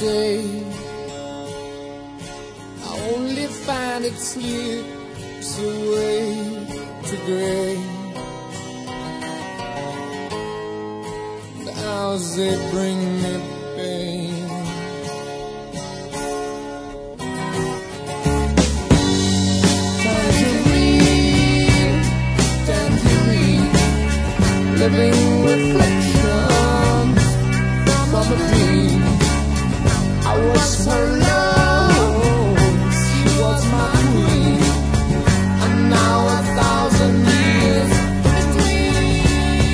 day. I only find it slips away to gray. The hours they bring me pain. Tangerine, living reflections from a dream. I was her love, she was my queen, and now 1,000 years between.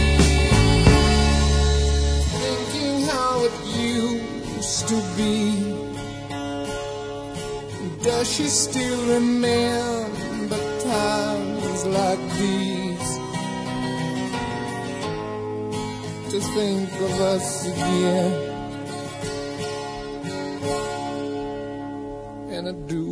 Thinking how it used to be. Does she still remember times like these? To think of us again, and I do